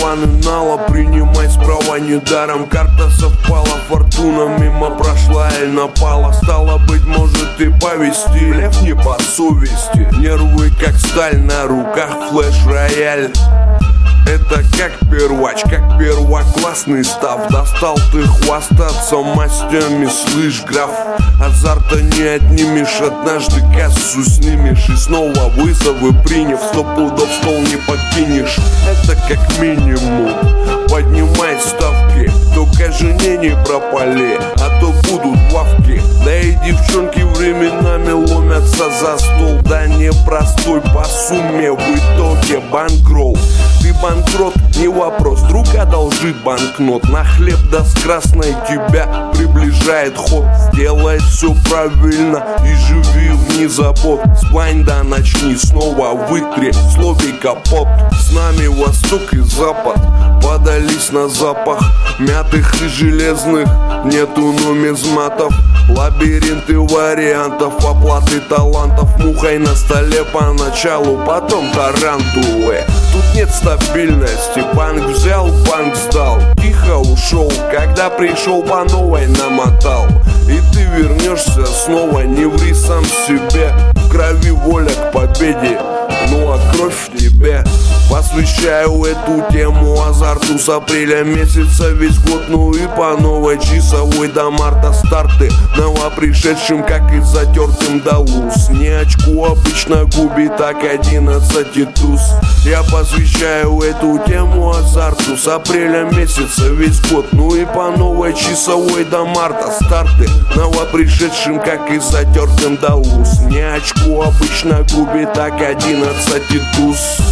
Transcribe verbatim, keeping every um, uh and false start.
планы нала, принимай справа недаром. Карта совпала, фортуна мимо прошла и напала. Стало быть, может и повести, лев не по совести. Нервы как сталь, на руках флеш-рояль. Это как первач, как первоклассный став. Достал ты хвастаться мастями, слышь, граф. Азарта не отнимешь, однажды кассу снимешь. И снова вызовы приняв, сто пудов стол не покинешь. Это как минимум, поднимай ставки. Только жене не пропали, а то будут лавки. Да и девчонки временами ломятся за стол. Да непростой по сумме, в итоге банкролл. Ты банкрот, не вопрос, друг одолжит банкнот. На хлеб да с красной тебя приближает ход. Сделай все правильно и живи вне забот. Сплань да начни, снова вытри слове капот. С нами восток и запад подались на запах мятых и железных, нету нумизматов. Лабиринты вариантов, оплаты талантов. Мухой на столе поначалу, потом тарантулы. Тут нет стабильности, банк взял, банк сдал. Тихо ушел, когда пришел по новой намотал. И ты вернешься снова, не ври сам себе. В крови воля к победе, ну а кровь в тебе. Посвящаю эту тему азарту с апреля месяца весь год. Ну и по новой часовой до марта старты. Новопришедшим, как и затертым до луз. Не очку обычно губит, так одиннадцать и туз. Я посвящаю эту тему азарту с апреля месяца весь год. Ну и по новой часовой до марта старты. Новопришедшим, как и затертым до луз. Не очку обычно губит, так одиннадцать и туз.